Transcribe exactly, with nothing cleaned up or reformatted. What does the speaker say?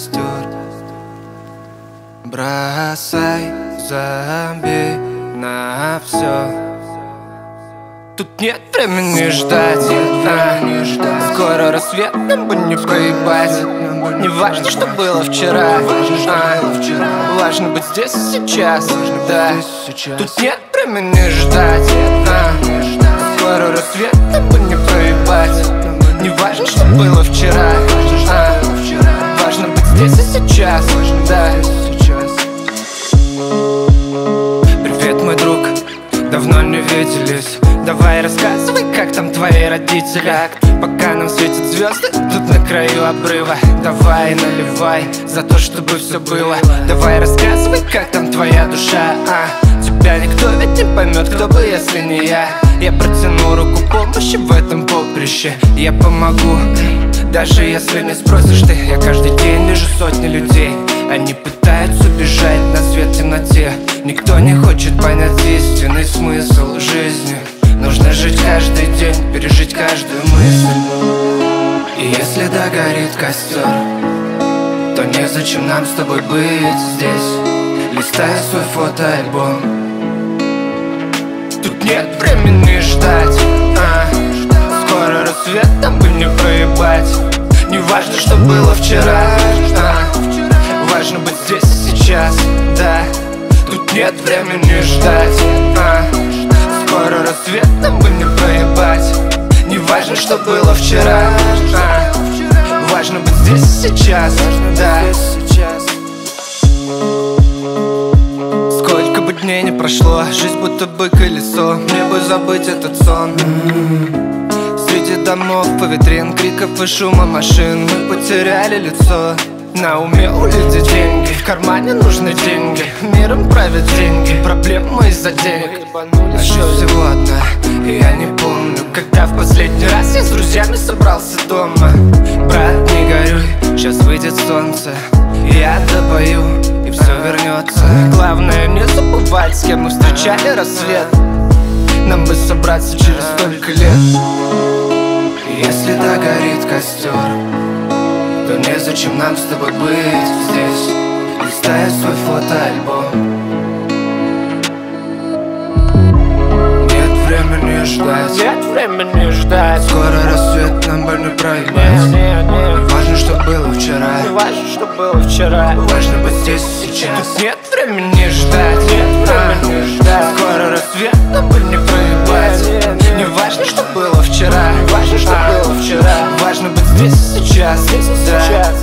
костер. Бросай, забей на все. Тут нет времени ждать, а, скоро рассвет, нам бы не проебать. Не важно, что было вчера, а, важно быть здесь и сейчас, да. Тут нет времени ждать, а, скоро рассвет, нам бы не проебать. Не важно, что было вчера, а, важно быть здесь и сейчас, да. Привет, мой друг, давно не виделись. Давай рассказывай, как там твои родители. Пока нам светят звезды тут на краю обрыва. Давай наливай за то, чтобы все было. Давай рассказывай, как там твоя душа, а? Тебя никто ведь не поймет, кто бы, если не я. Я протяну руку помощи в этом поприще. Я помогу, даже если не спросишь ты. Я каждый день вижу сотни людей. Они пытаются бежать на свет в темноте. Никто не хочет понять истинный смысл жизни. Нужно жить каждый день, пережить каждую мысль. И если догорит костер, то незачем нам с тобой быть здесь. Листая свой фотоальбом. Тут нет времени ждать, а, скоро рассвет, нам бы не проебать. Не важно, что было вчера, а, важно быть здесь и сейчас, да. Тут нет времени ждать, а, скоро рассвет, нам бы не проебать. Не важно, что было вчера, а, важно быть здесь и сейчас, да. Сколько бы дней не прошло, жизнь будто бы колесо. Мне бы забыть этот сон. Среди домов и витрин, криков и шума машин мы потеряли лицо. На уме у людей деньги, в кармане нужны деньги. Миром правят деньги, проблемы из-за денег. А еще всего одна, и я не помню, когда в последний раз я с друзьями собрался дома. Брат, не горюй, сейчас выйдет солнце, я допою, и все вернется. Главное не забывать, с кем мы встречали рассвет. Нам бы собраться через столько лет. Если догорит костер, то незачем нам с тобой быть здесь. Листая свой фотоальбом. Нет времени ждать, Нет времени ждать. скоро рассвет, нам бы не проебать. Не, не, Не важно, что было вчера, не важно, что было вчера. важно быть здесь и сейчас. Тут нет времени ждать, Нет а, времени ждать. скоро рассвет, нам бы не проебать. Не, не, Не важно, что было вчера, важно, что а, было вчера. важно быть здесь и сейчас, Здесь и да. сейчас.